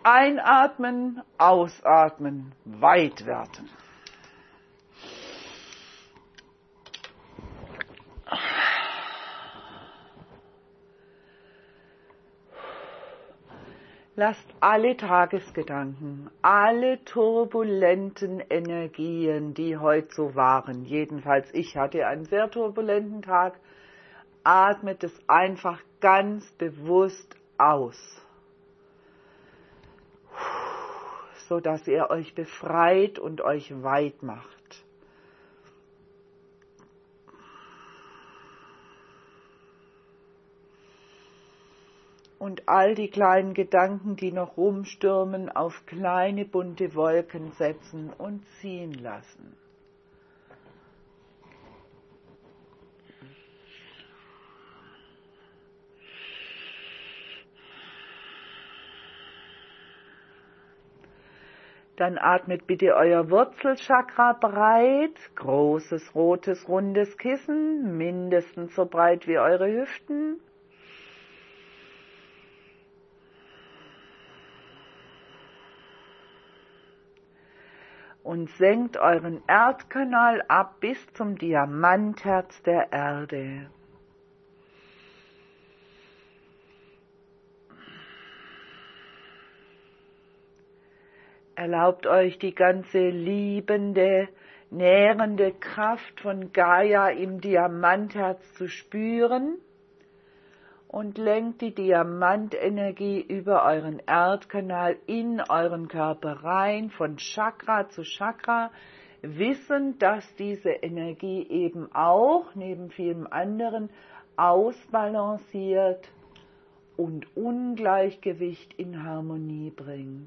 Einatmen, ausatmen, weit werden. Lasst alle Tagesgedanken, alle turbulenten Energien, die heute so waren, jedenfalls ich hatte einen sehr turbulenten Tag, atmet es einfach ganz bewusst aus, sodass ihr euch befreit und euch weit macht. Und all die kleinen Gedanken, die noch rumstürmen, auf kleine bunte Wolken setzen und ziehen lassen. Dann atmet bitte euer Wurzelchakra breit, großes, rotes, rundes Kissen, mindestens so breit wie eure Hüften. Und senkt euren Erdkanal ab bis zum Diamantherz der Erde. Erlaubt euch die ganze liebende, nährende Kraft von Gaia im Diamantherz zu spüren und lenkt die Diamantenergie über euren Erdkanal in euren Körper rein, von Chakra zu Chakra, wissend, dass diese Energie eben auch, neben vielem anderen, ausbalanciert und Ungleichgewicht in Harmonie bringt.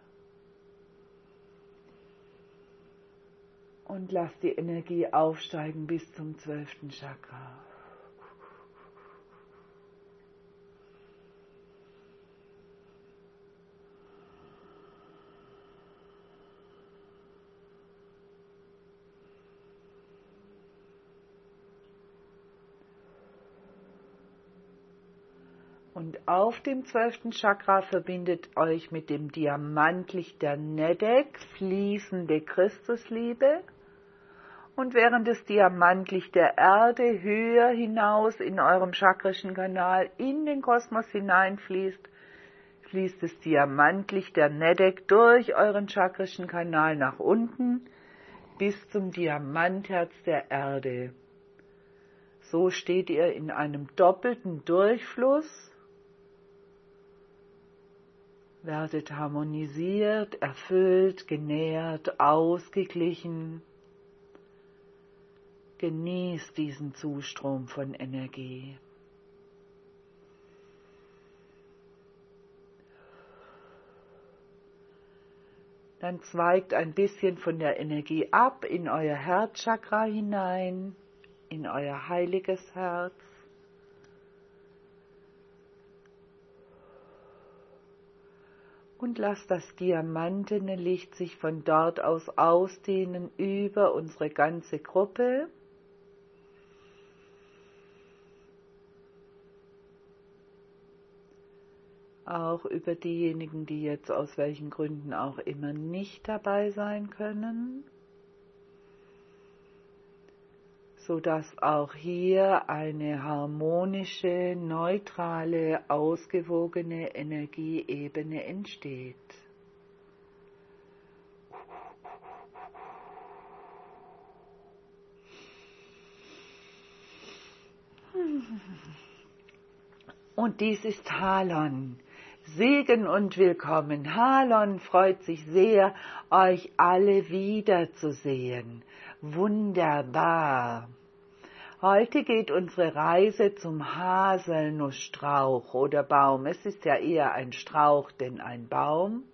Und lasst die Energie aufsteigen bis zum 12. Chakra. Und auf dem 12. Chakra verbindet euch mit dem Diamantlicht der Nedek fließende Christusliebe. Und während das Diamantlicht der Erde höher hinaus in eurem chakrischen Kanal in den Kosmos hineinfließt, fließt das Diamantlicht der Nedek durch euren chakrischen Kanal nach unten bis zum Diamantherz der Erde. So steht ihr in einem doppelten Durchfluss, werdet harmonisiert, erfüllt, genährt, ausgeglichen. Genießt diesen Zustrom von Energie. Dann zweigt ein bisschen von der Energie ab in euer Herzchakra hinein, in euer heiliges Herz. Und lasst das diamantene Licht sich von dort aus ausdehnen über unsere ganze Gruppe. Auch über diejenigen, die jetzt aus welchen Gründen auch immer nicht dabei sein können, sodass auch hier eine harmonische, neutrale, ausgewogene Energieebene entsteht. Und dies ist Halon. Segen und Willkommen. Halon freut sich sehr, euch alle wiederzusehen. Wunderbar. Heute geht unsere Reise zum Haselnussstrauch oder Baum. Es ist ja eher ein Strauch, denn ein Baum.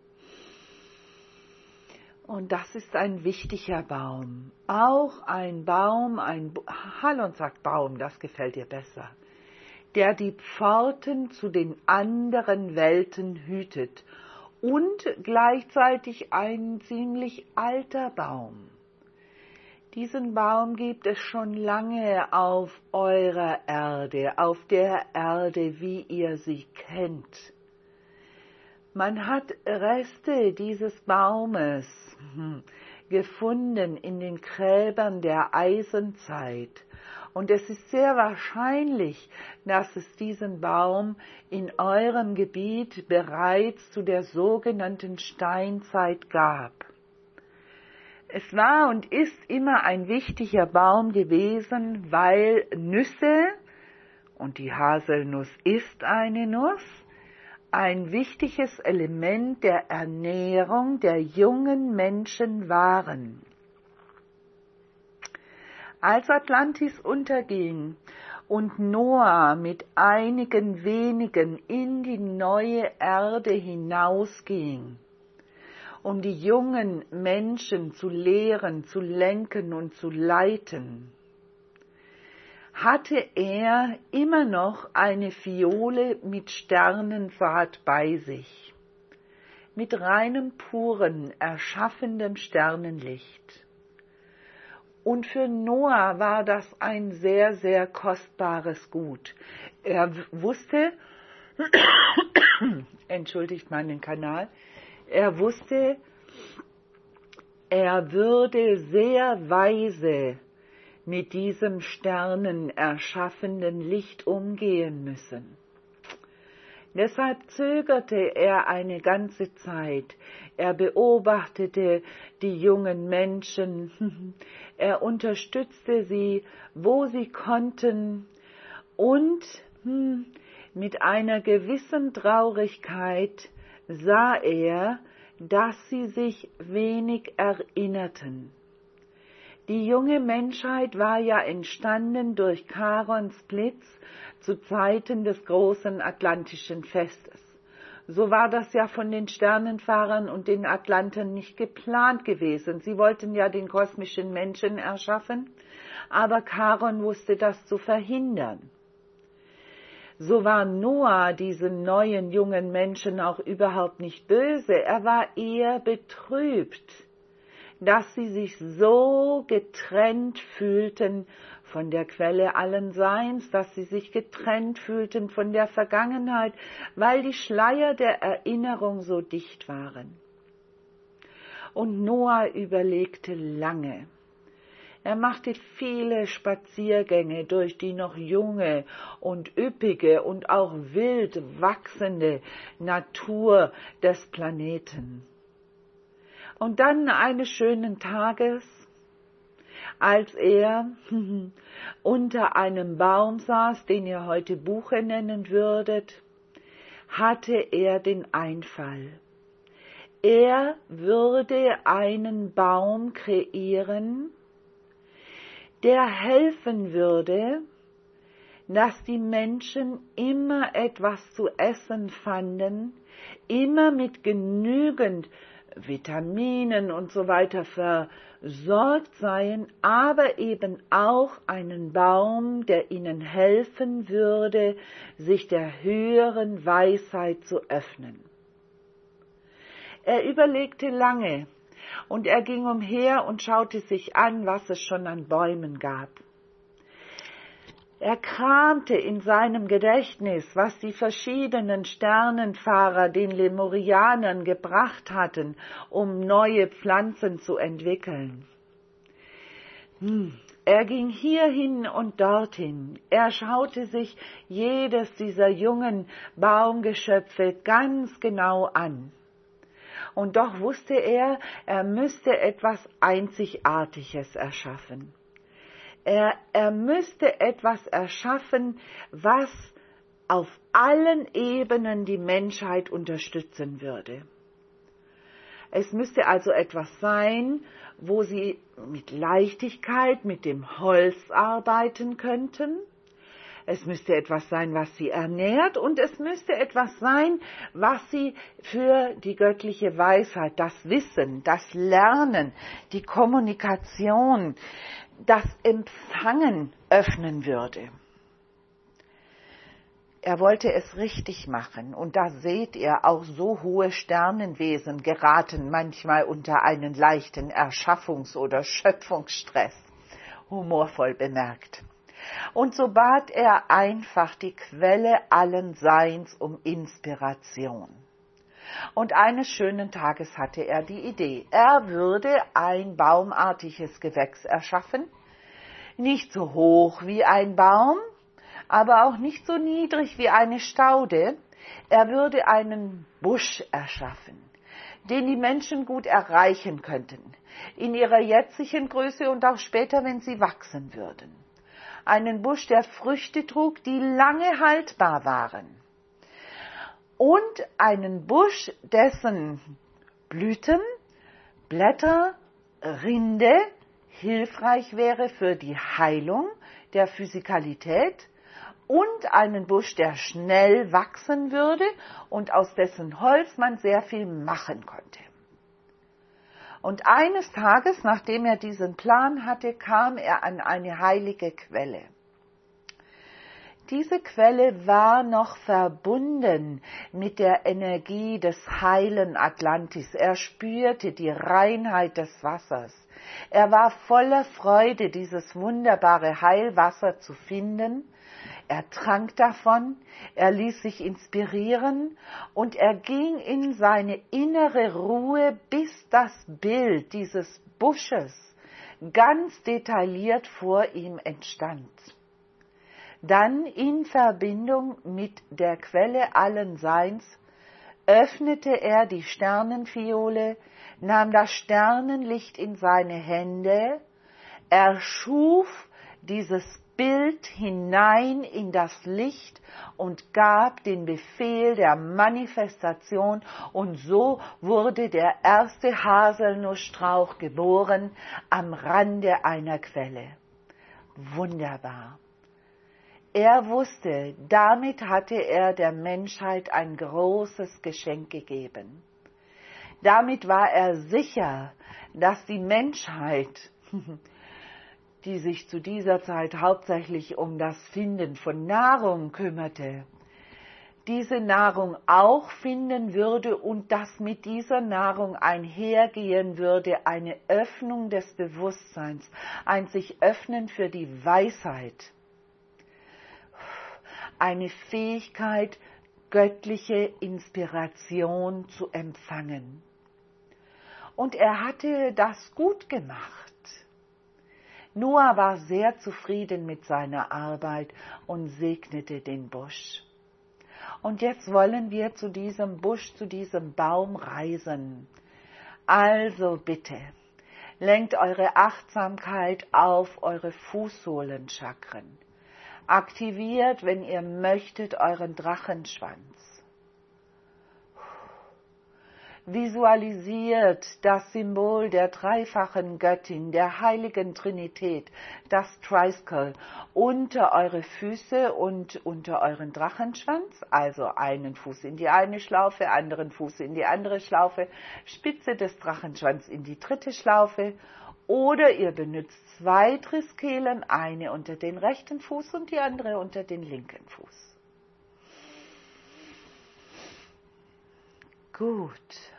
Und das ist ein wichtiger Baum. Auch ein Baum, Halon sagt Baum, das gefällt dir besser, der die Pforten zu den anderen Welten hütet und gleichzeitig ein ziemlich alter Baum. Diesen Baum gibt es schon lange auf eurer Erde, auf der Erde, wie ihr sie kennt. Man hat Reste dieses Baumes gefunden in den Gräbern der Eisenzeit. Und es ist sehr wahrscheinlich, dass es diesen Baum in eurem Gebiet bereits zu der sogenannten Steinzeit gab. Es war und ist immer ein wichtiger Baum gewesen, weil Nüsse, und die Haselnuss ist eine Nuss, ein wichtiges Element der Ernährung der jungen Menschen waren. Als Atlantis unterging und Noah mit einigen wenigen in die neue Erde hinausging, um die jungen Menschen zu lehren, zu lenken und zu leiten, hatte er immer noch eine Fiole mit Sternenfahrt bei sich, mit reinem, puren, erschaffendem Sternenlicht. Und für Noah war das ein sehr, sehr kostbares Gut. Er wusste, entschuldigt meinen Kanal, er wusste, er würde sehr weise mit diesem sternenerschaffenden Licht umgehen müssen. Deshalb zögerte er eine ganze Zeit. Er beobachtete die jungen Menschen, er unterstützte sie, wo sie konnten, und mit einer gewissen Traurigkeit sah er, dass sie sich wenig erinnerten. Die junge Menschheit war ja entstanden durch Charons Blitz zu Zeiten des großen Atlantischen Festes. So war das ja von den Sternenfahrern und den Atlantern nicht geplant gewesen. Sie wollten ja den kosmischen Menschen erschaffen, aber Charon wusste das zu verhindern. So war Noah diesen neuen jungen Menschen auch überhaupt nicht böse, er war eher betrübt, dass sie sich so getrennt fühlten von der Quelle allen Seins, dass sie sich getrennt fühlten von der Vergangenheit, weil die Schleier der Erinnerung so dicht waren. Und Noah überlegte lange. Er machte viele Spaziergänge durch die noch junge und üppige und auch wild wachsende Natur des Planeten. Und dann eines schönen Tages, als er unter einem Baum saß, den ihr heute Buche nennen würdet, hatte er den Einfall. Er würde einen Baum kreieren, der helfen würde, dass die Menschen immer etwas zu essen fanden, immer mit genügend Vitaminen und so weiter versorgt seien, aber eben auch einen Baum, der ihnen helfen würde, sich der höheren Weisheit zu öffnen. Er überlegte lange und er ging umher und schaute sich an, was es schon an Bäumen gab. Er kramte in seinem Gedächtnis, was die verschiedenen Sternenfahrer den Lemurianern gebracht hatten, um neue Pflanzen zu entwickeln. Er ging hierhin und dorthin. Er schaute sich jedes dieser jungen Baumgeschöpfe ganz genau an. Und doch wusste er, er müsste etwas Einzigartiges erschaffen. Er müsste etwas erschaffen, was auf allen Ebenen die Menschheit unterstützen würde. Es müsste also etwas sein, wo sie mit Leichtigkeit mit dem Holz arbeiten könnten. Es müsste etwas sein, was sie ernährt, und es müsste etwas sein, was sie für die göttliche Weisheit, das Wissen, das Lernen, die Kommunikation, das Empfangen öffnen würde. Er wollte es richtig machen, und da seht ihr, auch so hohe Sternenwesen geraten manchmal unter einen leichten Erschaffungs- oder Schöpfungsstress, humorvoll bemerkt. Und so bat er einfach die Quelle allen Seins um Inspiration. Und eines schönen Tages hatte er die Idee, er würde ein baumartiges Gewächs erschaffen, nicht so hoch wie ein Baum, aber auch nicht so niedrig wie eine Staude. Er würde einen Busch erschaffen, den die Menschen gut erreichen könnten, in ihrer jetzigen Größe und auch später, wenn sie wachsen würden. Einen Busch, der Früchte trug, die lange haltbar waren. Und einen Busch, dessen Blüten, Blätter, Rinde hilfreich wäre für die Heilung der Physikalität, und einen Busch, der schnell wachsen würde und aus dessen Holz man sehr viel machen konnte. Und eines Tages, nachdem er diesen Plan hatte, kam er an eine heilige Quelle. Diese Quelle war noch verbunden mit der Energie des heilen Atlantis. Er spürte die Reinheit des Wassers. Er war voller Freude, dieses wunderbare Heilwasser zu finden. Er trank davon, er ließ sich inspirieren und er ging in seine innere Ruhe, bis das Bild dieses Busches ganz detailliert vor ihm entstand. Dann in Verbindung mit der Quelle allen Seins öffnete er die Sternenfiole, nahm das Sternenlicht in seine Hände, erschuf dieses Bild hinein in das Licht und gab den Befehl der Manifestation, und so wurde der erste Haselnussstrauch geboren am Rande einer Quelle. Wunderbar. Er wusste, damit hatte er der Menschheit ein großes Geschenk gegeben. Damit war er sicher, dass die Menschheit, die sich zu dieser Zeit hauptsächlich um das Finden von Nahrung kümmerte, diese Nahrung auch finden würde und dass mit dieser Nahrung einhergehen würde eine Öffnung des Bewusstseins, ein sich öffnen für die Weisheit, eine Fähigkeit, göttliche Inspiration zu empfangen. Und er hatte das gut gemacht. Noah war sehr zufrieden mit seiner Arbeit und segnete den Busch. Und jetzt wollen wir zu diesem Busch, zu diesem Baum reisen. Also bitte, lenkt eure Achtsamkeit auf eure Fußsohlenchakren. Aktiviert, wenn ihr möchtet, euren Drachenschwanz. Visualisiert das Symbol der dreifachen Göttin, der heiligen Trinität, das Triskele, unter eure Füße und unter euren Drachenschwanz, also einen Fuß in die eine Schlaufe, anderen Fuß in die andere Schlaufe, Spitze des Drachenschwanz in die dritte Schlaufe, oder ihr benutzt zwei Triskelen, eine unter den rechten Fuß und die andere unter den linken Fuß. Gut.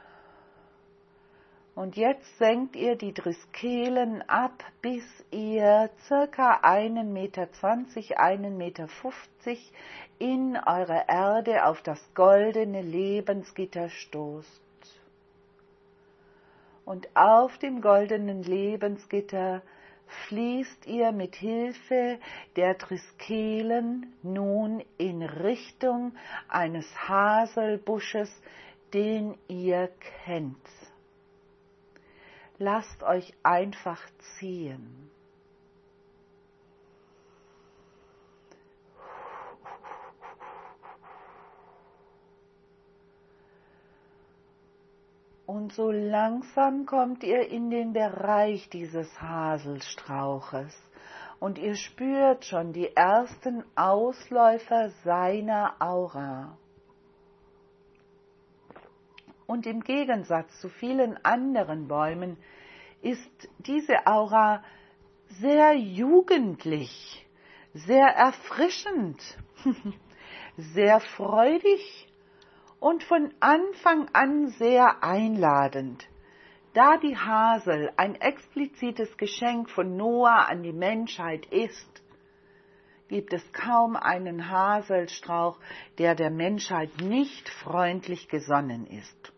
Und jetzt senkt ihr die Triskelen ab, bis ihr ca. 1,20 Meter, 1,50 Meter in eurer Erde auf das goldene Lebensgitter stoßt. Und auf dem goldenen Lebensgitter fließt ihr mit Hilfe der Triskelen nun in Richtung eines Haselbusches, den ihr kennt. Lasst euch einfach ziehen. Und so langsam kommt ihr in den Bereich dieses Haselstrauches und ihr spürt schon die ersten Ausläufer seiner Aura. Und im Gegensatz zu vielen anderen Bäumen ist diese Aura sehr jugendlich, sehr erfrischend, sehr freudig und von Anfang an sehr einladend. Da die Hasel ein explizites Geschenk von Noah an die Menschheit ist, gibt es kaum einen Haselstrauch, der der Menschheit nicht freundlich gesonnen ist.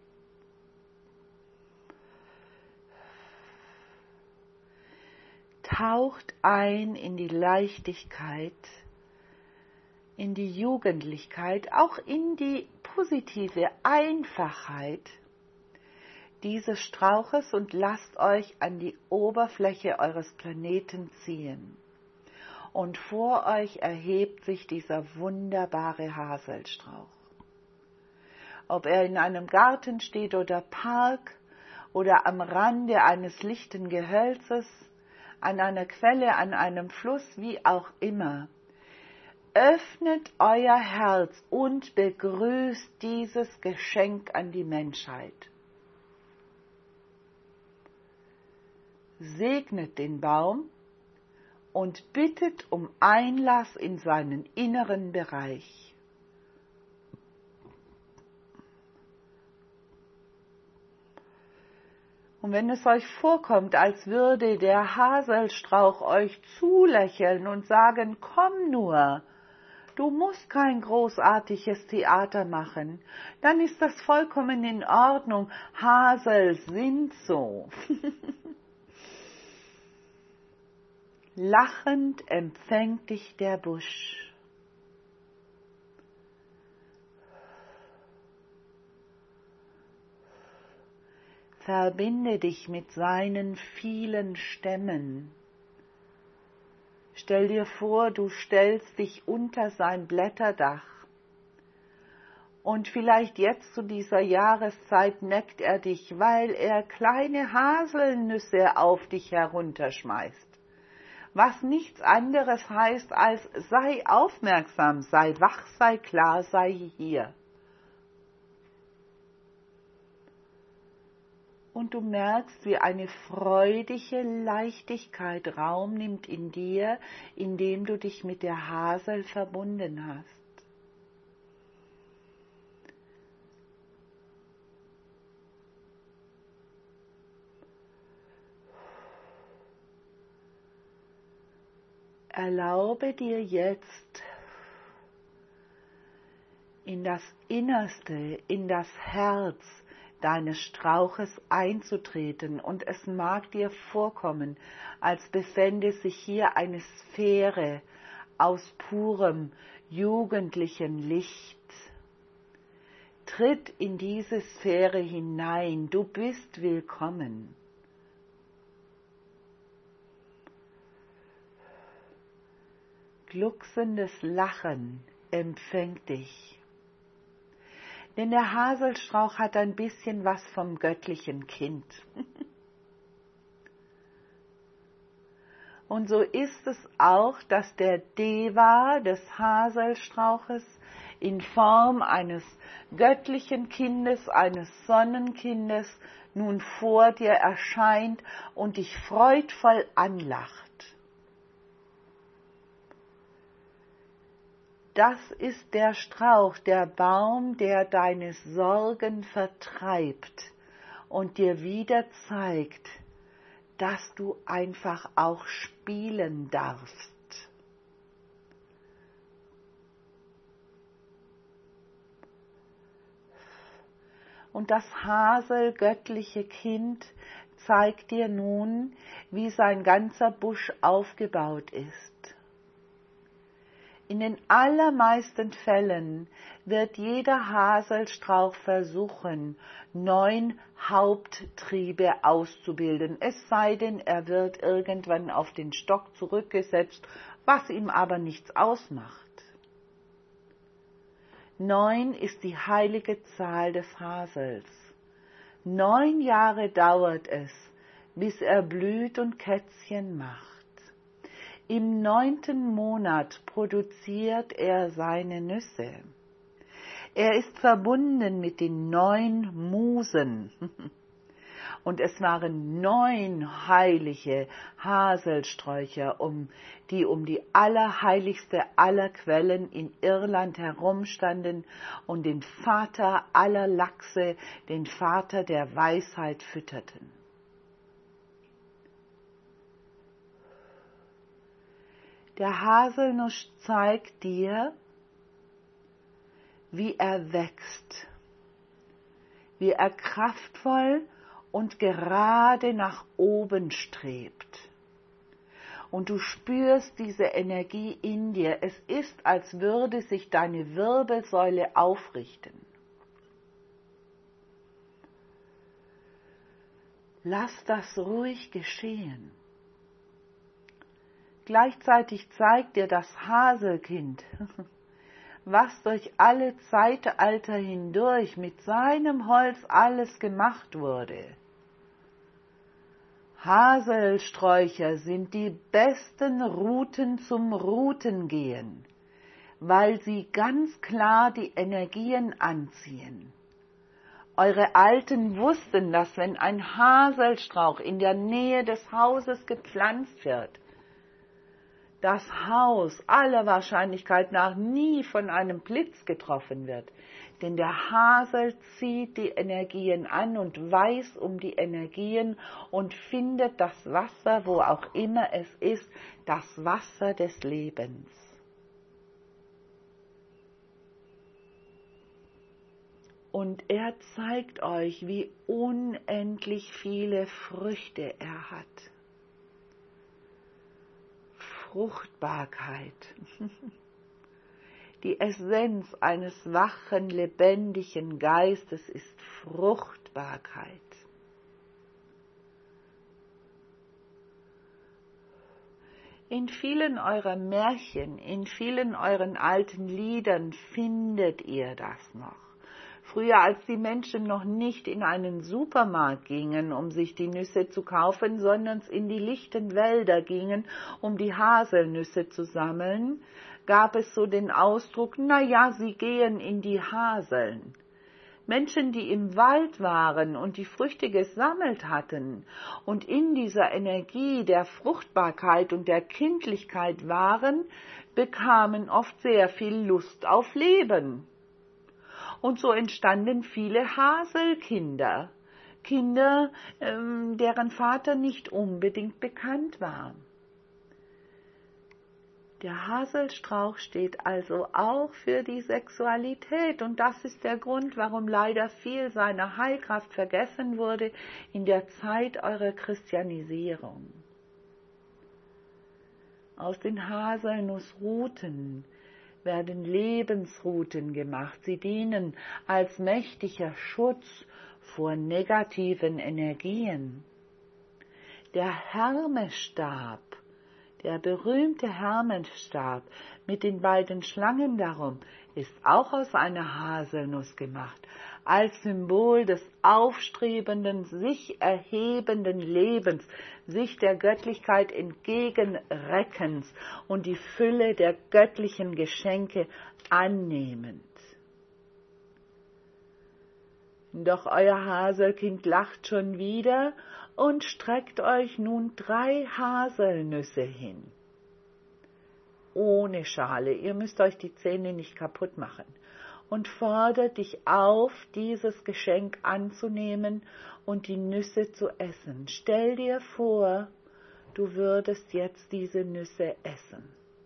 Taucht ein in die Leichtigkeit, in die Jugendlichkeit, auch in die positive Einfachheit dieses Strauches und lasst euch an die Oberfläche eures Planeten ziehen. Und vor euch erhebt sich dieser wunderbare Haselstrauch. Ob er in einem Garten steht oder Park oder am Rande eines lichten Gehölzes, an einer Quelle, an einem Fluss, wie auch immer. Öffnet euer Herz und begrüßt dieses Geschenk an die Menschheit. Segnet den Baum und bittet um Einlass in seinen inneren Bereich. Und wenn es euch vorkommt, als würde der Haselstrauch euch zulächeln und sagen, komm nur, du musst kein großartiges Theater machen, dann ist das vollkommen in Ordnung. Hasel sind so. Lachend empfängt dich der Busch. Verbinde dich mit seinen vielen Stämmen. Stell dir vor, du stellst dich unter sein Blätterdach. Und vielleicht jetzt zu dieser Jahreszeit neckt er dich, weil er kleine Haselnüsse auf dich herunterschmeißt. Was nichts anderes heißt als, sei aufmerksam, sei wach, sei klar, sei hier. Und du merkst, wie eine freudige Leichtigkeit Raum nimmt in dir, indem du dich mit der Hasel verbunden hast. Erlaube dir jetzt in das Innerste, in das Herz deines Strauches einzutreten, und es mag dir vorkommen, als befände sich hier eine Sphäre aus purem, jugendlichem Licht. Tritt in diese Sphäre hinein, du bist willkommen. Glucksendes Lachen empfängt dich. Denn der Haselstrauch hat ein bisschen was vom göttlichen Kind. Und so ist es auch, dass der Deva des Haselstrauches in Form eines göttlichen Kindes, eines Sonnenkindes, nun vor dir erscheint und dich freudvoll anlacht. Das ist der Strauch, der Baum, der deine Sorgen vertreibt und dir wieder zeigt, dass du einfach auch spielen darfst. Und das haselgöttliche Kind zeigt dir nun, wie sein ganzer Busch aufgebaut ist. In den allermeisten Fällen wird jeder Haselstrauch versuchen, 9 Haupttriebe auszubilden, es sei denn, er wird irgendwann auf den Stock zurückgesetzt, was ihm aber nichts ausmacht. 9 ist die heilige Zahl des Hasels. 9 Jahre dauert es, bis er blüht und Kätzchen macht. Im 9. Monat produziert er seine Nüsse. Er ist verbunden mit den 9 Musen. Und es waren 9 heilige Haselsträucher, die um die allerheiligste aller Quellen in Irland herumstanden und den Vater aller Lachse, den Vater der Weisheit fütterten. Der Haselnuss zeigt dir, wie er wächst, wie er kraftvoll und gerade nach oben strebt. Und du spürst diese Energie in dir. Es ist, als würde sich deine Wirbelsäule aufrichten. Lass das ruhig geschehen. Gleichzeitig zeigt dir das Haselkind, was durch alle Zeitalter hindurch mit seinem Holz alles gemacht wurde. Haselsträucher sind die besten Routen zum Routengehen, weil sie ganz klar die Energien anziehen. Eure Alten wussten, dass wenn ein Haselstrauch in der Nähe des Hauses gepflanzt wird, das Haus aller Wahrscheinlichkeit nach nie von einem Blitz getroffen wird. Denn der Hasel zieht die Energien an und weiß um die Energien und findet das Wasser, wo auch immer es ist, das Wasser des Lebens. Und er zeigt euch, wie unendlich viele Früchte er hat. Fruchtbarkeit. Die Essenz eines wachen, lebendigen Geistes ist Fruchtbarkeit. In vielen eurer Märchen, in vielen euren alten Liedern findet ihr das noch. Früher, als die Menschen noch nicht in einen Supermarkt gingen, um sich die Nüsse zu kaufen, sondern in die lichten Wälder gingen, um die Haselnüsse zu sammeln, gab es so den Ausdruck, naja, sie gehen in die Haseln. Menschen, die im Wald waren und die Früchte gesammelt hatten und in dieser Energie der Fruchtbarkeit und der Kindlichkeit waren, bekamen oft sehr viel Lust auf Leben. Und so entstanden viele Haselkinder, Kinder, deren Vater nicht unbedingt bekannt war. Der Haselstrauch steht also auch für die Sexualität und das ist der Grund, warum leider viel seiner Heilkraft vergessen wurde in der Zeit eurer Christianisierung. Aus den Haselnussruten werden Lebensruten gemacht. Sie dienen als mächtiger Schutz vor negativen Energien. Der Hermesstab, der berühmte Hermesstab mit den beiden Schlangen darum, ist auch aus einer Haselnuss gemacht, als Symbol des aufstrebenden, sich erhebenden Lebens, sich der Göttlichkeit entgegenreckens und die Fülle der göttlichen Geschenke annehmend. Doch euer Haselkind lacht schon wieder und streckt euch nun 3 Haselnüsse hin. Ohne Schale, ihr müsst euch die Zähne nicht kaputt machen. Und fordert dich auf, dieses Geschenk anzunehmen und die Nüsse zu essen. Stell dir vor, du würdest jetzt diese Nüsse essen.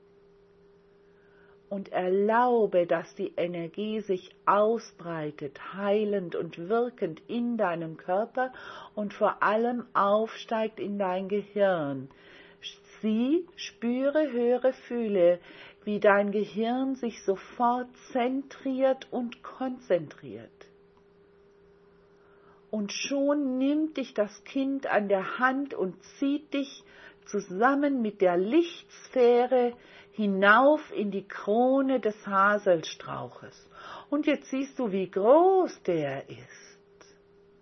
Und erlaube, dass die Energie sich ausbreitet, heilend und wirkend in deinem Körper und vor allem aufsteigt in dein Gehirn. Sieh, spüre, höre, fühle, wie dein Gehirn sich sofort zentriert und konzentriert. Und schon nimmt dich das Kind an der Hand und zieht dich zusammen mit der Lichtsphäre hinauf in die Krone des Haselstrauches. Und jetzt siehst du, wie groß der ist.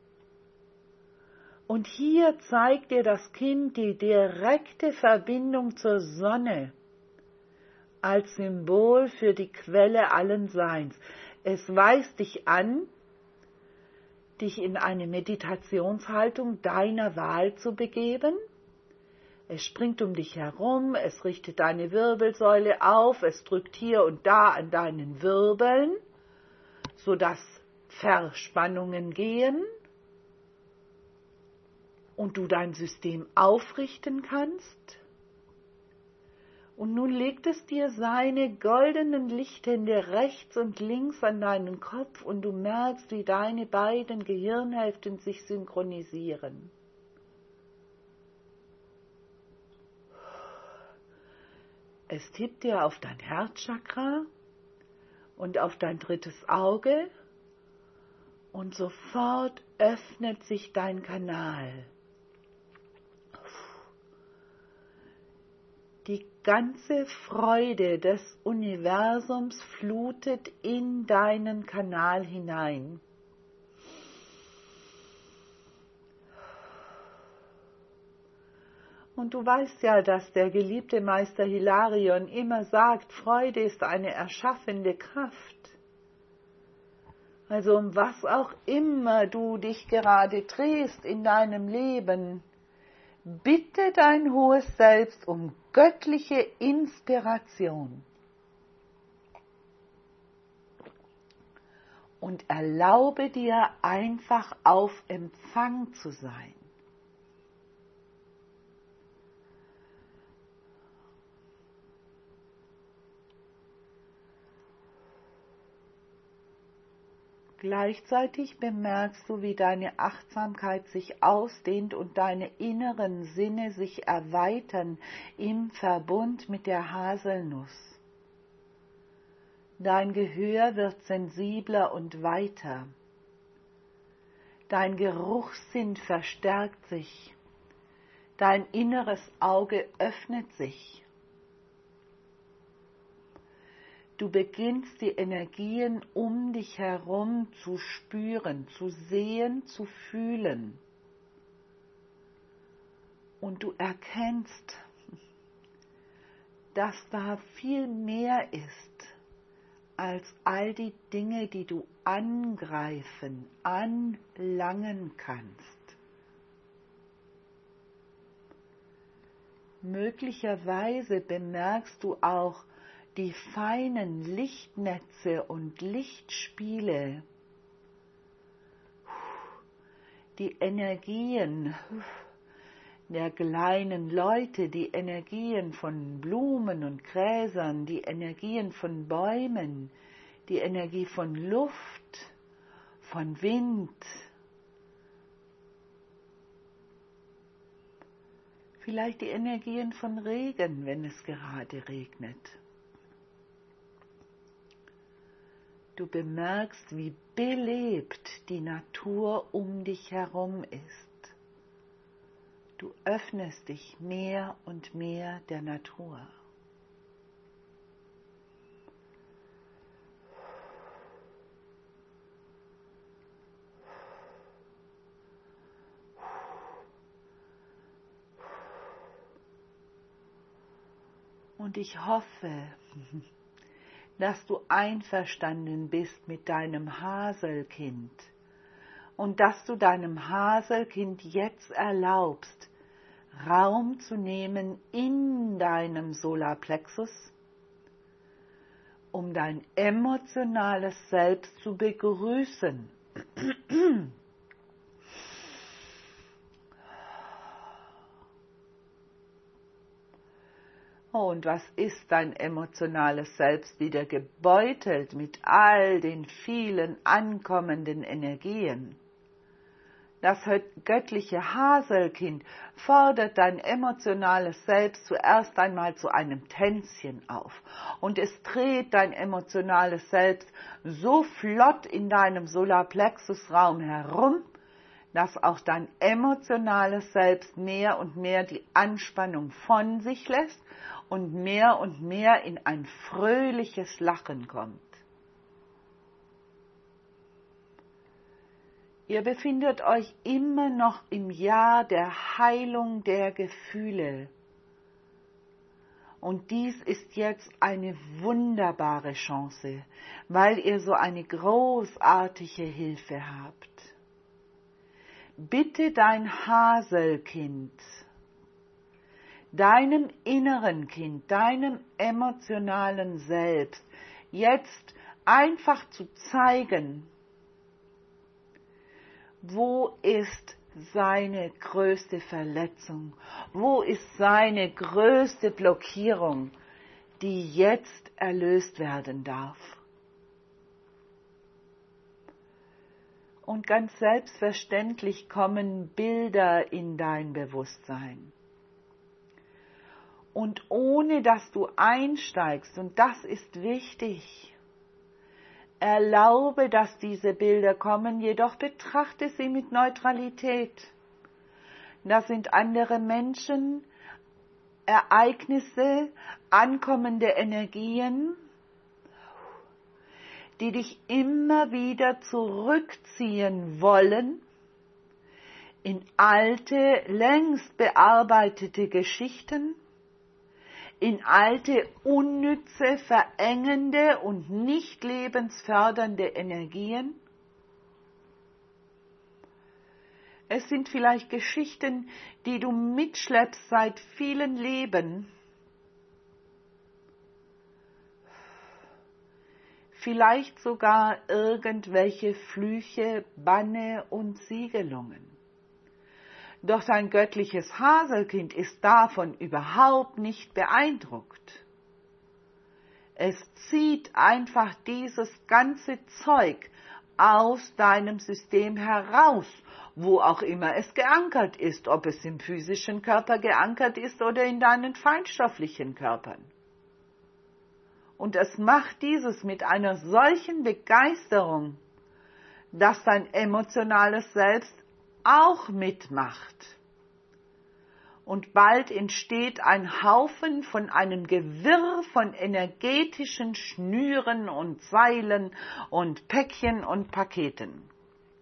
Und hier zeigt dir das Kind die direkte Verbindung zur Sonne als Symbol für die Quelle allen Seins. Es weist dich an, dich in eine Meditationshaltung deiner Wahl zu begeben. Es springt um dich herum, es richtet deine Wirbelsäule auf, es drückt hier und da an deinen Wirbeln, sodass Verspannungen gehen und du dein System aufrichten kannst. Und nun legt es dir seine goldenen Lichthände rechts und links an deinen Kopf und du merkst, wie deine beiden Gehirnhälften sich synchronisieren. Es tippt dir auf dein Herzchakra und auf dein drittes Auge und sofort öffnet sich dein Kanal. Die ganze Freude des Universums flutet in deinen Kanal hinein. Und du weißt ja, dass der geliebte Meister Hilarion immer sagt, Freude ist eine erschaffende Kraft. Also um was auch immer du dich gerade drehst in deinem Leben, bitte dein hohes Selbst um göttliche Inspiration und erlaube dir einfach auf Empfang zu sein. Gleichzeitig bemerkst du, wie deine Achtsamkeit sich ausdehnt und deine inneren Sinne sich erweitern im Verbund mit der Haselnuss. Dein Gehör wird sensibler und weiter. Dein Geruchssinn verstärkt sich. Dein inneres Auge öffnet sich. Du beginnst die Energien um dich herum zu spüren, zu sehen, zu fühlen. Und du erkennst, dass da viel mehr ist als all die Dinge, die du angreifen, anlangen kannst. Möglicherweise bemerkst du auch die feinen Lichtnetze und Lichtspiele, die Energien der kleinen Leute, die Energien von Blumen und Gräsern, die Energien von Bäumen, die Energie von Luft, von Wind. Vielleicht die Energien von Regen, wenn es gerade regnet. Du bemerkst, wie belebt die Natur um dich herum ist. Du öffnest dich mehr und mehr der Natur. Und ich hoffe, dass du einverstanden bist mit deinem Haselkind und dass du deinem Haselkind jetzt erlaubst, Raum zu nehmen in deinem Solarplexus, um dein emotionales Selbst zu begrüßen. Und was ist dein emotionales Selbst wieder gebeutelt mit all den vielen ankommenden Energien? Das göttliche Haselkind fordert dein emotionales Selbst zuerst einmal zu einem Tänzchen auf. Und es dreht dein emotionales Selbst so flott in deinem Solarplexusraum herum, dass auch dein emotionales Selbst mehr und mehr die Anspannung von sich lässt und mehr in ein fröhliches Lachen kommt. Ihr befindet euch immer noch im Jahr der Heilung der Gefühle. Und dies ist jetzt eine wunderbare Chance, weil ihr so eine großartige Hilfe habt. Bitte dein Haselkind, deinem inneren Kind, deinem emotionalen Selbst, jetzt einfach zu zeigen, wo ist seine größte Verletzung, wo ist seine größte Blockierung, die jetzt erlöst werden darf. Und ganz selbstverständlich kommen Bilder in dein Bewusstsein. Und ohne dass du einsteigst, und das ist wichtig, erlaube, dass diese Bilder kommen, jedoch betrachte sie mit Neutralität. Das sind andere Menschen, Ereignisse, ankommende Energien, die dich immer wieder zurückziehen wollen in alte, längst bearbeitete Geschichten, in alte, unnütze, verengende und nicht lebensfördernde Energien. Es sind vielleicht Geschichten, die du mitschleppst seit vielen Leben. Vielleicht sogar irgendwelche Flüche, Banne und Siegelungen. Doch dein göttliches Haselkind ist davon überhaupt nicht beeindruckt. Es zieht einfach dieses ganze Zeug aus deinem System heraus, wo auch immer es geankert ist, ob es im physischen Körper geankert ist oder in deinen feinstofflichen Körpern. Und es macht dieses mit einer solchen Begeisterung, dass dein emotionales Selbst auch mitmacht. Und bald entsteht ein Haufen von einem Gewirr von energetischen Schnüren und Seilen und Päckchen und Paketen.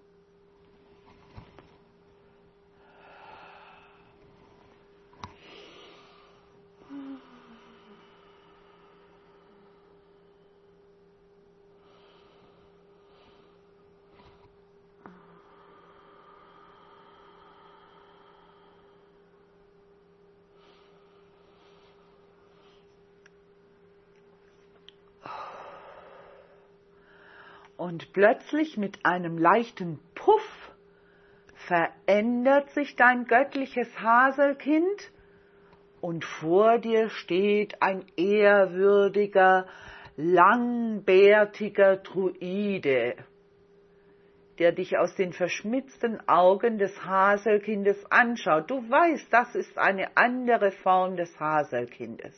Und plötzlich mit einem leichten Puff verändert sich dein göttliches Haselkind und vor dir steht ein ehrwürdiger, langbärtiger Druide, der dich aus den verschmitzten Augen des Haselkindes anschaut. Du weißt, das ist eine andere Form des Haselkindes.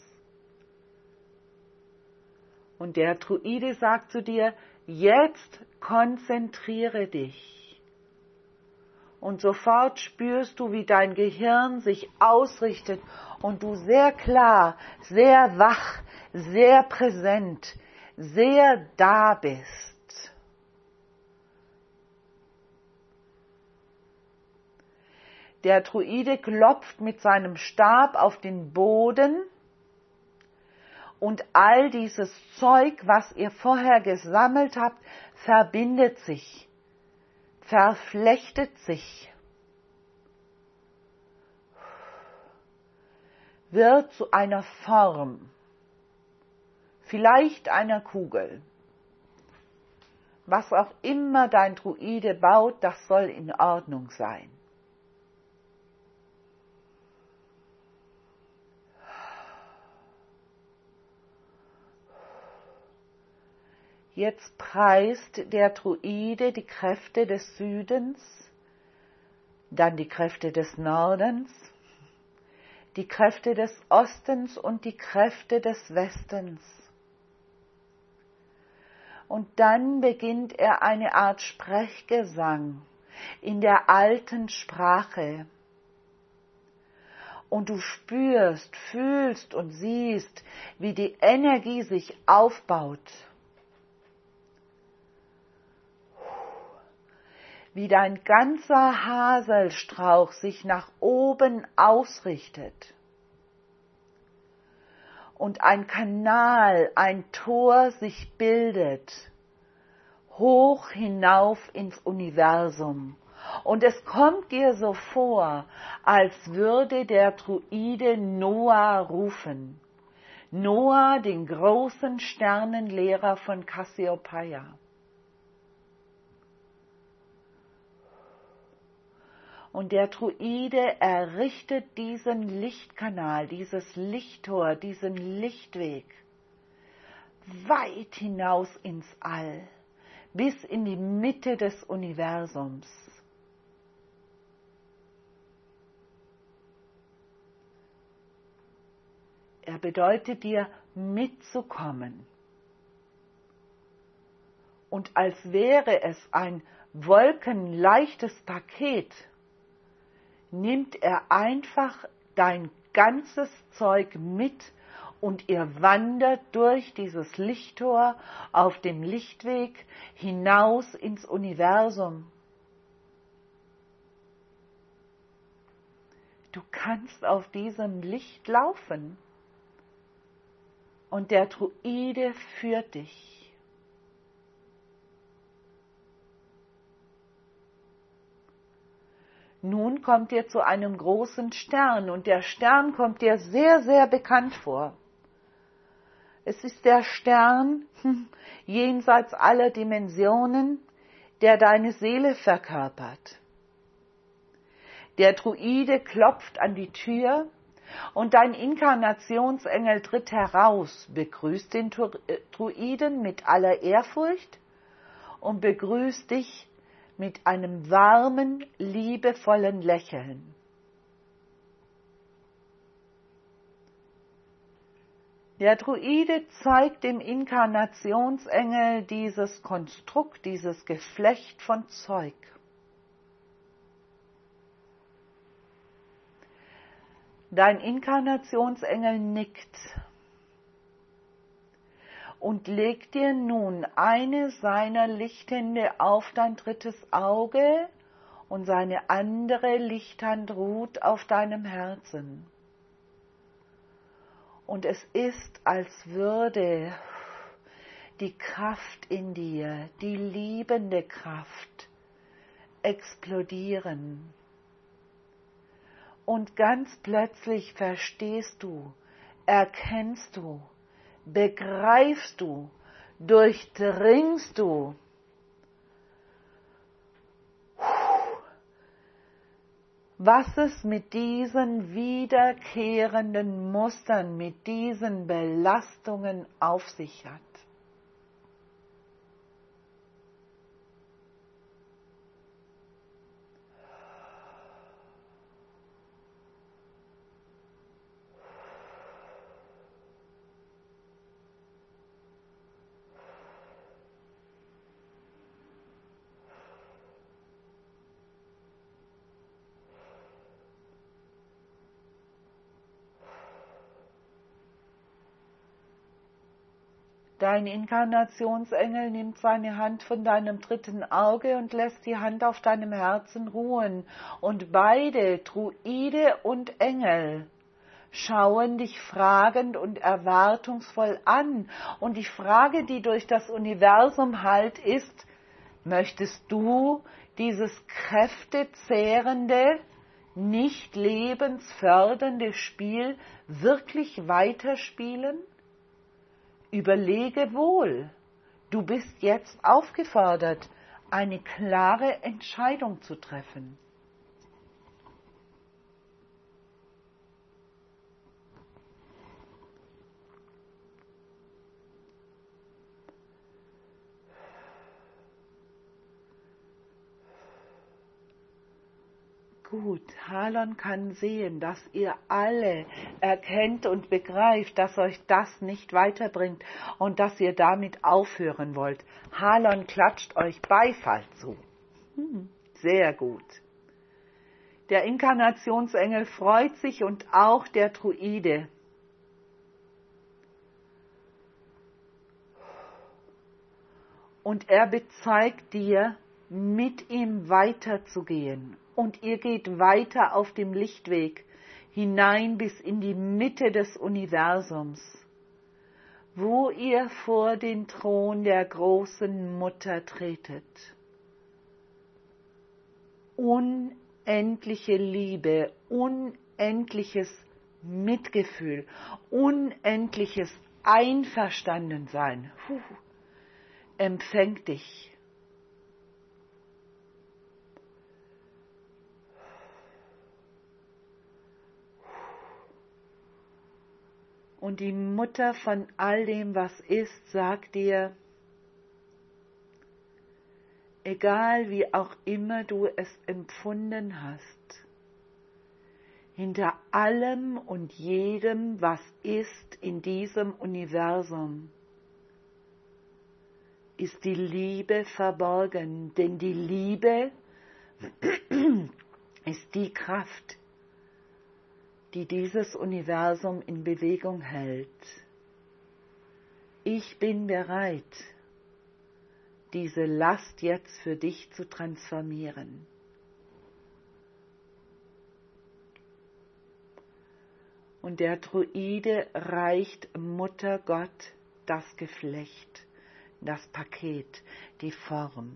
Und der Druide sagt zu dir, jetzt konzentriere dich. Und sofort spürst du, wie dein Gehirn sich ausrichtet und du sehr klar, sehr wach, sehr präsent, sehr da bist. Der Druide klopft mit seinem Stab auf den Boden und all dieses Zeug, was ihr vorher gesammelt habt, verbindet sich, verflechtet sich, wird zu einer Form, vielleicht einer Kugel. Was auch immer dein Druide baut, das soll in Ordnung sein. Jetzt preist der Druide die Kräfte des Südens, dann die Kräfte des Nordens, die Kräfte des Ostens und die Kräfte des Westens. Und dann beginnt er eine Art Sprechgesang in der alten Sprache. Und du spürst, fühlst und siehst, wie die Energie sich aufbaut. Wie dein ganzer Haselstrauch sich nach oben ausrichtet und ein Kanal, ein Tor sich bildet, hoch hinauf ins Universum. Und es kommt dir so vor, als würde der Druide Noah rufen. Noah, den großen Sternenlehrer von Cassiopeia. Und der Druide errichtet diesen Lichtkanal, dieses Lichttor, diesen Lichtweg. weit hinaus ins All, bis in die Mitte des Universums. Er bedeutet dir, mitzukommen. Und als wäre es ein wolkenleichtes Paket, nimmt er einfach dein ganzes Zeug mit und ihr wandert durch dieses Lichttor auf dem Lichtweg hinaus ins Universum. Du kannst auf diesem Licht laufen und der Druide führt dich. Nun kommt ihr zu einem großen Stern und der Stern kommt dir sehr, sehr bekannt vor. Es ist der Stern jenseits aller Dimensionen, der deine Seele verkörpert. Der Druide klopft an die Tür und dein Inkarnationsengel tritt heraus, begrüßt den Druiden mit aller Ehrfurcht und begrüßt dich mit einem warmen, liebevollen Lächeln. Der Druide zeigt dem Inkarnationsengel dieses Konstrukt, dieses Geflecht von Zeug. Dein Inkarnationsengel nickt und legt dir nun eine seiner Lichthände auf dein drittes Auge und seine andere Lichthand ruht auf deinem Herzen. Und es ist, als würde die Kraft in dir, die liebende Kraft, explodieren. Und ganz plötzlich verstehst du, erkennst du, begreifst du, durchdringst du, was es mit diesen wiederkehrenden Mustern, mit diesen Belastungen auf sich hat. Dein Inkarnationsengel nimmt seine Hand von deinem dritten Auge und lässt die Hand auf deinem Herzen ruhen. Und beide, Druide und Engel, schauen dich fragend und erwartungsvoll an. Und die Frage, die durch das Universum hallt, ist, möchtest du dieses kräftezehrende, nicht lebensfördernde Spiel wirklich weiterspielen? Überlege wohl, du bist jetzt aufgefordert, eine klare Entscheidung zu treffen. Gut, Halon kann sehen, dass ihr alle erkennt und begreift, dass euch das nicht weiterbringt und dass ihr damit aufhören wollt. Halon klatscht euch Beifall zu. Sehr gut. Der Inkarnationsengel freut sich und auch der Druide. Und er bezeigt dir, mit ihm weiterzugehen. Und ihr geht weiter auf dem Lichtweg hinein bis in die Mitte des Universums, wo ihr vor den Thron der großen Mutter tretet. Unendliche Liebe, unendliches Mitgefühl, unendliches Einverstandensein empfängt dich. Und die Mutter von all dem, was ist, sagt dir, egal wie auch immer du es empfunden hast, hinter allem und jedem, was ist in diesem Universum, ist die Liebe verborgen, denn die Liebe ist die Kraft, die dieses Universum in Bewegung hält. Ich bin bereit, diese Last jetzt für dich zu transformieren. Und der Druide reicht Mutter Gott das Geflecht, das Paket, die Form.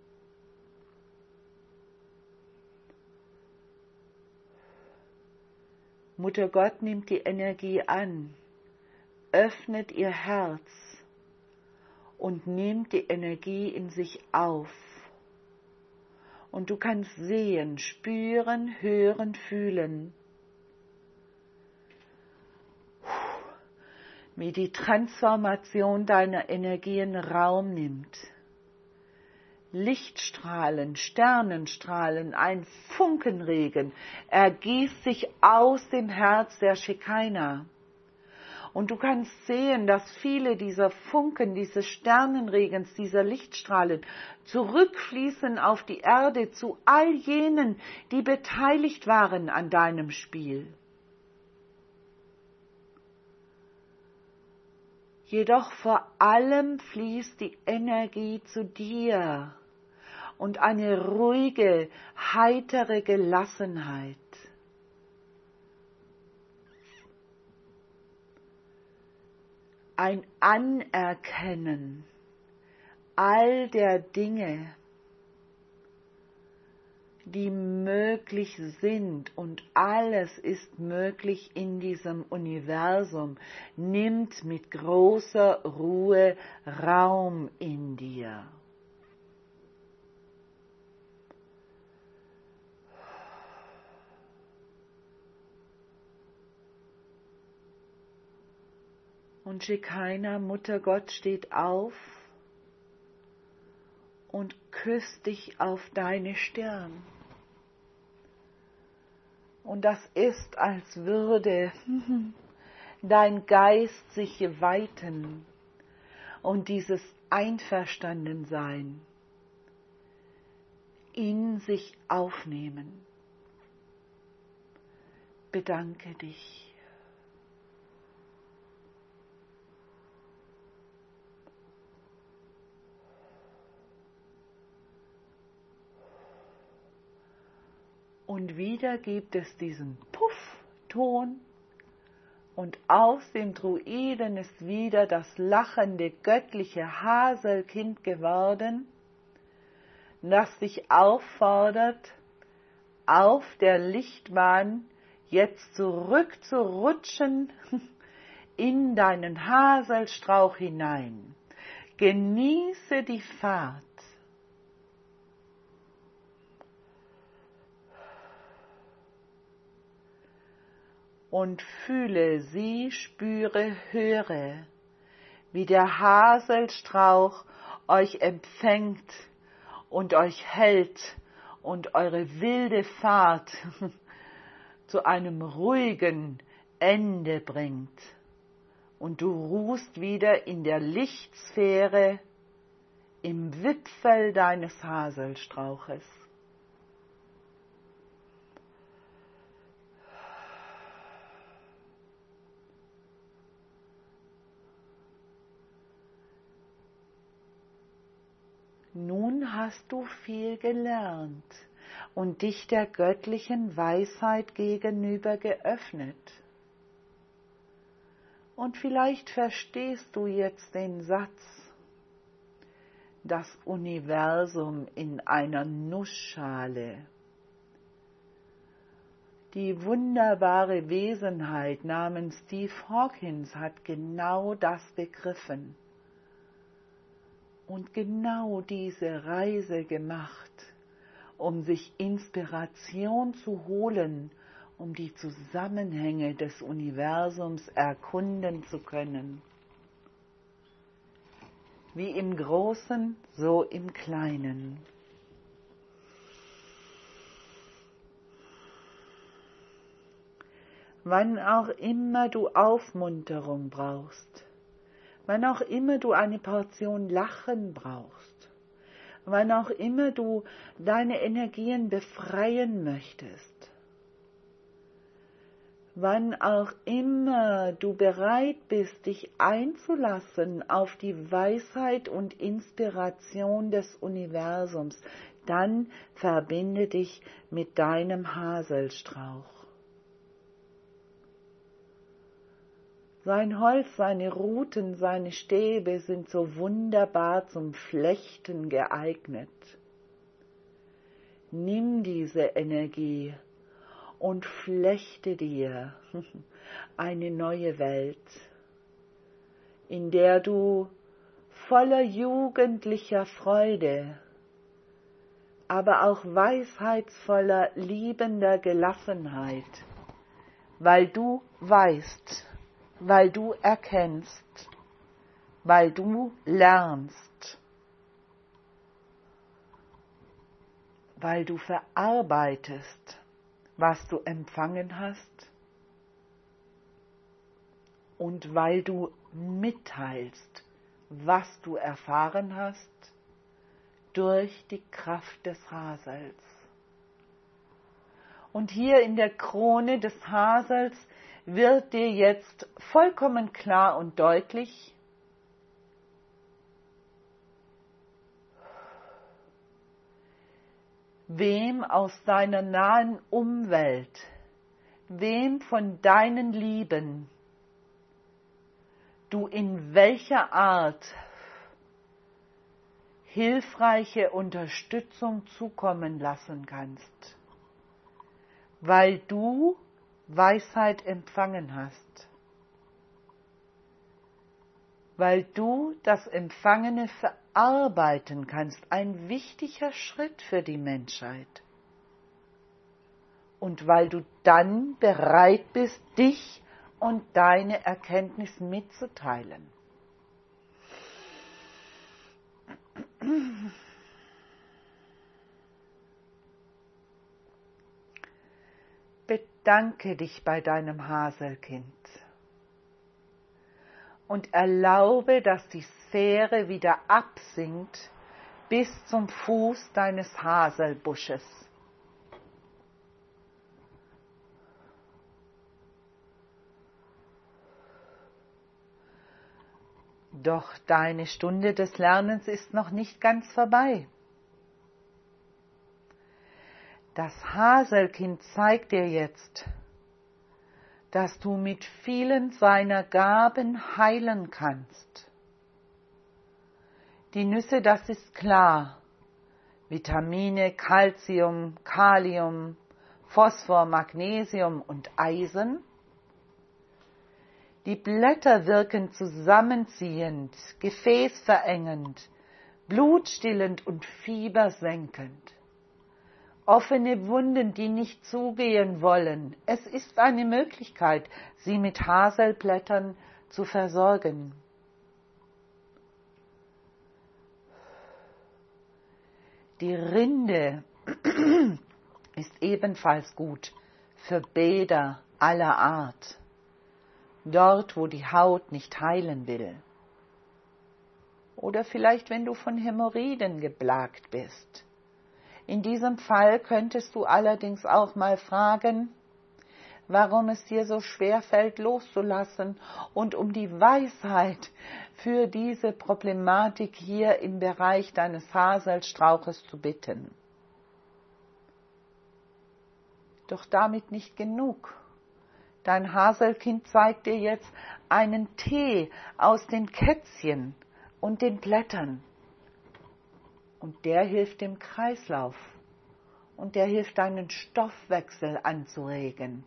Mutter Gott nimmt die Energie an, öffnet ihr Herz und nimmt die Energie in sich auf. Und du kannst sehen, spüren, hören, fühlen, wie die Transformation deiner Energien Raum nimmt. Lichtstrahlen, Sternenstrahlen, ein Funkenregen ergießt sich aus dem Herz der Shekinah. Und du kannst sehen, dass viele dieser Funken, dieses Sternenregens, dieser Lichtstrahlen zurückfließen auf die Erde zu all jenen, die beteiligt waren an deinem Spiel. Jedoch vor allem fließt die Energie zu dir und eine ruhige, heitere Gelassenheit. Ein Anerkennen all der Dinge, die möglich sind, und alles ist möglich in diesem Universum, nimmt mit großer Ruhe Raum in dir. Und Shekinah, Mutter Gott, steht auf und küsst dich auf deine Stirn. Und das ist, als würde dein Geist sich weiten und dieses Einverstandensein in sich aufnehmen. Bedanke dich. Und wieder gibt es diesen Puff-Ton und aus dem Druiden ist wieder das lachende, göttliche Haselkind geworden, das dich auffordert, auf der Lichtbahn jetzt zurückzurutschen in deinen Haselstrauch hinein. Genieße die Fahrt. Und fühle, sieh, spüre, höre, wie der Haselstrauch euch empfängt und euch hält und eure wilde Fahrt zu einem ruhigen Ende bringt. Und du ruhst wieder in der Lichtsphäre im Wipfel deines Haselstrauches. Nun hast du viel gelernt und dich der göttlichen Weisheit gegenüber geöffnet. Und vielleicht verstehst du jetzt den Satz: Das Universum in einer Nussschale. Die wunderbare Wesenheit namens Steve Hawkins hat genau das begriffen und genau diese Reise gemacht, um sich Inspiration zu holen um die Zusammenhänge des Universums erkunden zu können. Wie im Großen, so im Kleinen. Wann auch immer du Aufmunterung brauchst, wann auch immer du eine Portion Lachen brauchst, wann auch immer du deine Energien befreien möchtest, wann auch immer du bereit bist, dich einzulassen auf die Weisheit und Inspiration des Universums, dann verbinde dich mit deinem Haselstrauch. Sein Holz, seine Ruten, seine Stäbe sind so wunderbar zum Flechten geeignet. Nimm diese Energie und flechte dir eine neue Welt, in der du voller jugendlicher Freude, aber auch weisheitsvoller, liebender Gelassenheit, weil du weißt, weil du erkennst, weil du lernst, weil du verarbeitest, was du empfangen hast und weil du mitteilst, was du erfahren hast durch die Kraft des Hasels. Und hier in der Krone des Hasels wird dir jetzt vollkommen klar und deutlich, wem aus deiner nahen Umwelt, wem von deinen Lieben du in welcher Art hilfreiche Unterstützung zukommen lassen kannst, weil du Weisheit empfangen hast, weil du das Empfangene verarbeiten kannst, ein wichtiger Schritt für die Menschheit. Und weil du dann bereit bist, dich und deine Erkenntnis mitzuteilen. Bedanke dich bei deinem Haselkind und erlaube, dass die Sphäre wieder absinkt bis zum Fuß deines Haselbusches. Doch deine Stunde des Lernens ist noch nicht ganz vorbei. Das Haselkind zeigt dir jetzt, dass du mit vielen seiner Gaben heilen kannst. Die Nüsse, das ist klar. Vitamine, Calcium, Kalium, Phosphor, Magnesium und Eisen. Die Blätter wirken zusammenziehend, gefäßverengend, blutstillend und fiebersenkend. Offene Wunden, die nicht zugehen wollen. Es ist eine Möglichkeit, sie mit Haselblättern zu versorgen. Die Rinde ist ebenfalls gut für Bäder aller Art, dort wo die Haut nicht heilen will. Oder vielleicht wenn du von Hämorrhoiden geplagt bist. In diesem Fall könntest du allerdings auch mal fragen, warum es dir so schwer fällt, loszulassen und um die Weisheit für diese Problematik hier im Bereich deines Haselstrauches zu bitten. Doch damit nicht genug. Dein Haselkind zeigt dir jetzt einen Tee aus den Kätzchen und den Blättern. Und der hilft dem Kreislauf und der hilft deinen Stoffwechsel anzuregen,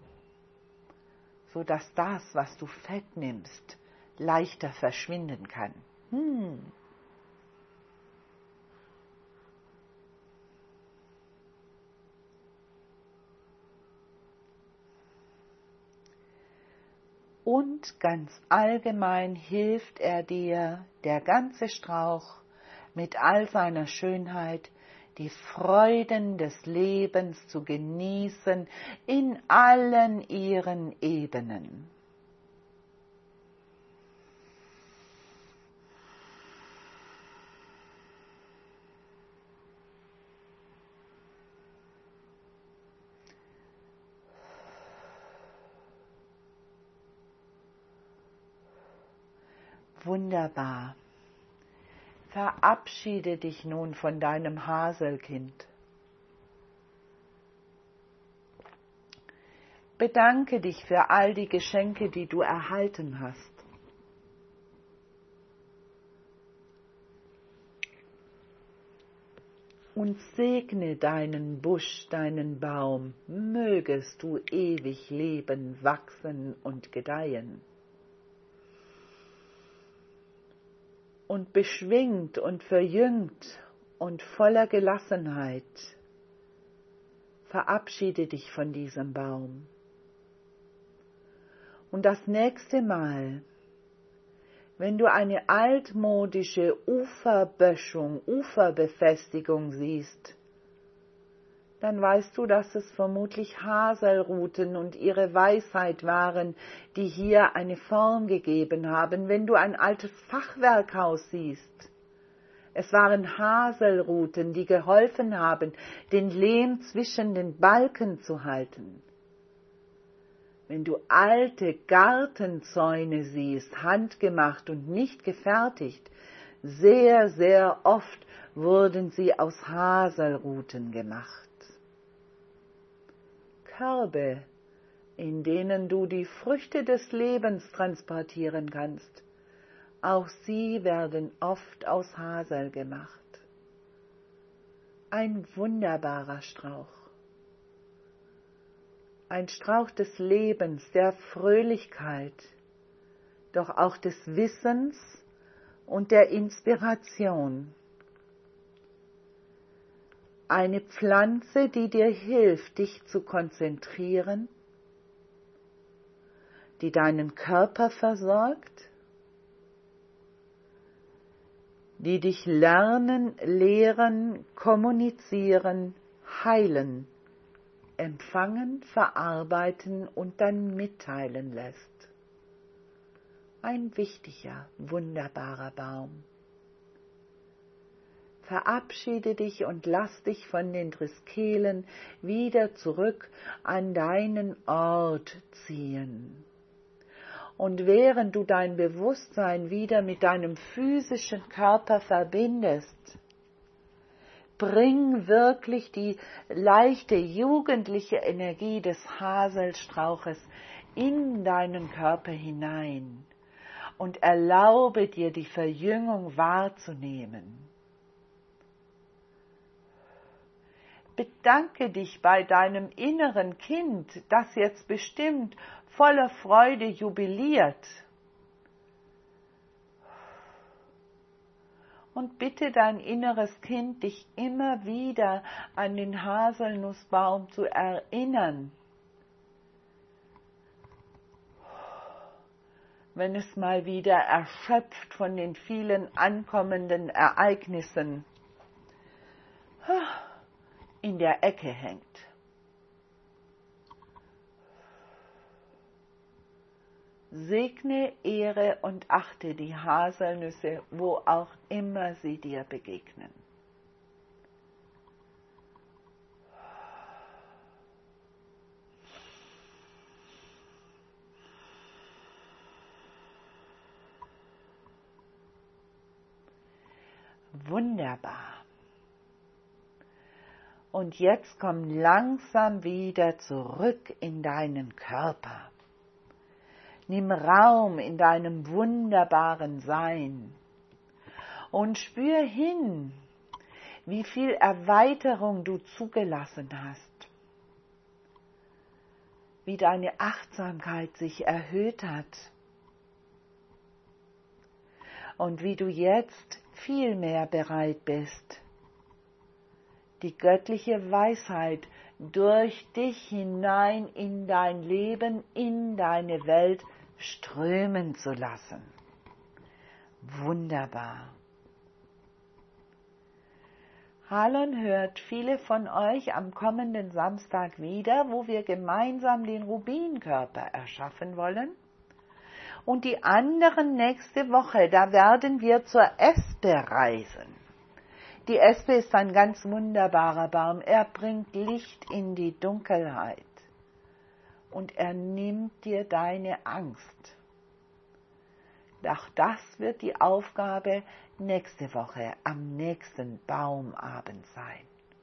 sodass das, was du Fett nimmst, leichter verschwinden kann. Und ganz allgemein hilft er dir, der ganze Strauch, mit all seiner Schönheit, die Freuden des Lebens zu genießen in allen ihren Ebenen. Wunderbar. Verabschiede dich nun von deinem Haselkind. Bedanke dich für all die Geschenke, die du erhalten hast. Und segne deinen Busch, deinen Baum, mögest du ewig leben, wachsen und gedeihen. Und beschwingt und verjüngt und voller Gelassenheit verabschiede dich von diesem Baum. Und das nächste Mal, wenn du eine altmodische Uferböschung, Uferbefestigung siehst, dann weißt du, dass es vermutlich Haselruten und ihre Weisheit waren, die hier eine Form gegeben haben. Wenn du ein altes Fachwerkhaus siehst, es waren Haselruten, die geholfen haben, den Lehm zwischen den Balken zu halten. Wenn du alte Gartenzäune siehst, handgemacht und nicht gefertigt, sehr, sehr oft wurden sie aus Haselruten gemacht. Körbe, in denen du die Früchte des Lebens transportieren kannst, auch sie werden oft aus Hasel gemacht. Ein wunderbarer Strauch. Ein Strauch des Lebens, der Fröhlichkeit, doch auch des Wissens und der Inspiration. Eine Pflanze, die dir hilft, dich zu konzentrieren, die deinen Körper versorgt, die dich lernen, lehren, kommunizieren, heilen, empfangen, verarbeiten und dann mitteilen lässt. Ein wichtiger, wunderbarer Baum. Verabschiede dich und lass dich von den Triskelen wieder zurück an deinen Ort ziehen. Und während du dein Bewusstsein wieder mit deinem physischen Körper verbindest, bring wirklich die leichte jugendliche Energie des Haselstrauches in deinen Körper hinein und erlaube dir, die Verjüngung wahrzunehmen. Bedanke dich bei deinem inneren Kind, das jetzt bestimmt voller Freude jubiliert. Und bitte dein inneres Kind, dich immer wieder an den Haselnussbaum zu erinnern, wenn es mal wieder erschöpft von den vielen ankommenden Ereignissen in der Ecke hängt. Segne, ehre und achte die Haselnüsse, wo auch immer sie dir begegnen. Wunderbar. Und jetzt komm langsam wieder zurück in deinen Körper. Nimm Raum in deinem wunderbaren Sein und spür hin, wie viel Erweiterung du zugelassen hast, wie deine Achtsamkeit sich erhöht hat und wie du jetzt viel mehr bereit bist, die göttliche Weisheit durch dich hinein in dein Leben, in deine Welt strömen zu lassen. Wunderbar. Halon hört viele von euch am kommenden Samstag wieder, wo wir gemeinsam den Rubinkörper erschaffen wollen. Und die anderen nächste Woche, da werden wir zur Espe reisen. Die Espe ist ein ganz wunderbarer Baum. Er bringt Licht in die Dunkelheit. Und er nimmt dir deine Angst. Doch das wird die Aufgabe nächste Woche am nächsten Baumabend sein.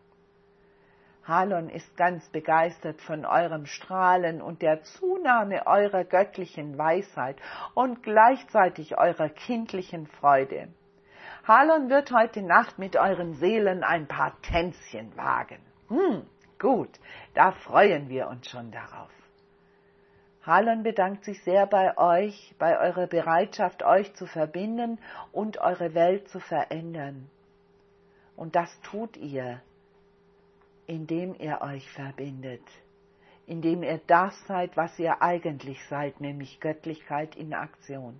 Halon ist ganz begeistert von eurem Strahlen und der Zunahme eurer göttlichen Weisheit und gleichzeitig eurer kindlichen Freude. Halon wird heute Nacht mit euren Seelen ein paar Tänzchen wagen. Gut, da freuen wir uns schon darauf. Halon bedankt sich sehr bei euch, bei eurer Bereitschaft, euch zu verbinden und eure Welt zu verändern. Und das tut ihr, indem ihr euch verbindet, indem ihr das seid, was ihr eigentlich seid, nämlich Göttlichkeit in Aktion.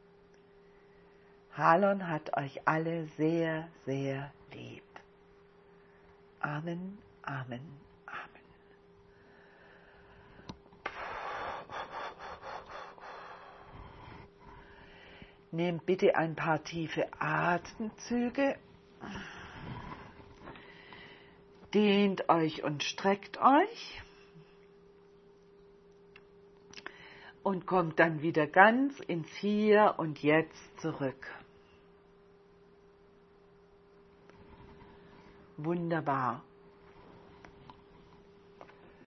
Halon hat euch alle sehr, sehr lieb. Amen, Amen, Amen. Nehmt bitte ein paar tiefe Atemzüge. Dehnt euch und streckt euch. Und kommt dann wieder ganz ins Hier und Jetzt zurück. Wunderbar.